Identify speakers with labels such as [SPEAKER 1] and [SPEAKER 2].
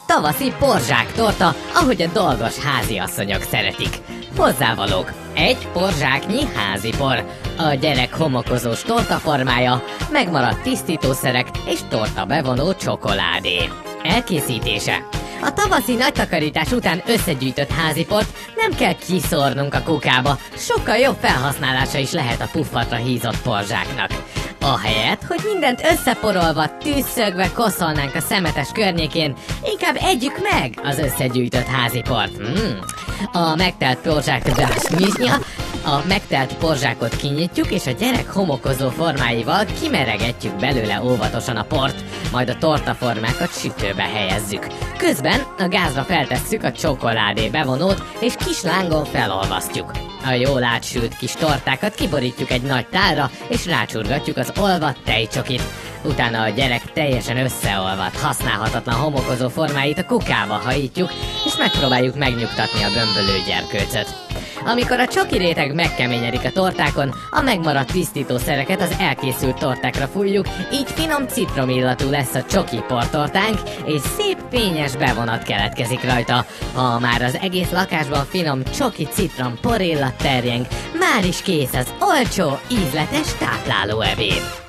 [SPEAKER 1] Tavaszi porzsák torta, ahogy a dolgos háziasszonyok szeretik. Hozzávalók: egy porzsáknyi házipor, a gyerek homokozós tortaformája, megmaradt tisztítószerek és torta bevonó csokoládé. Elkészítése: a tavaszi nagy takarítás után összegyűjtött háziport nem kell kiszórnunk a kukába, sokkal jobb felhasználása is lehet a puffatra hízott porzsáknak. Ahelyett, hogy mindent összeporolva, tűzszögve koszolnánk a szemetes környékén, inkább együk meg az összegyűjtött háziport. A megtelt porzsákot kinyitjuk, és a gyerek homokozó formáival kimeregetjük belőle óvatosan a port, majd a tortaformákat sütőbe helyezzük. Közben a gázra feltesszük a csokoládé bevonót, és kis lángon felolvasztjuk. A jól átsült kis tortákat kiborítjuk egy nagy tálra, és rácsurgatjuk az olvadt tejcsokit. Utána a gyerek teljesen összeolvadt, használhatatlan homokozó formáit a kukába hajítjuk, és megpróbáljuk megnyugtatni a bömbölő gyerkőcöt. Amikor a csoki réteg megkeményedik a tortákon, a megmaradt tisztítószereket az elkészült tortákra fújjuk, így finom citromillatú lesz a csoki portortánk, és szép fényes bevonat keletkezik rajta. Ha már az egész lakásban finom csoki citrom porillat terjeng, már is kész az olcsó, ízletes tápláló ebéd.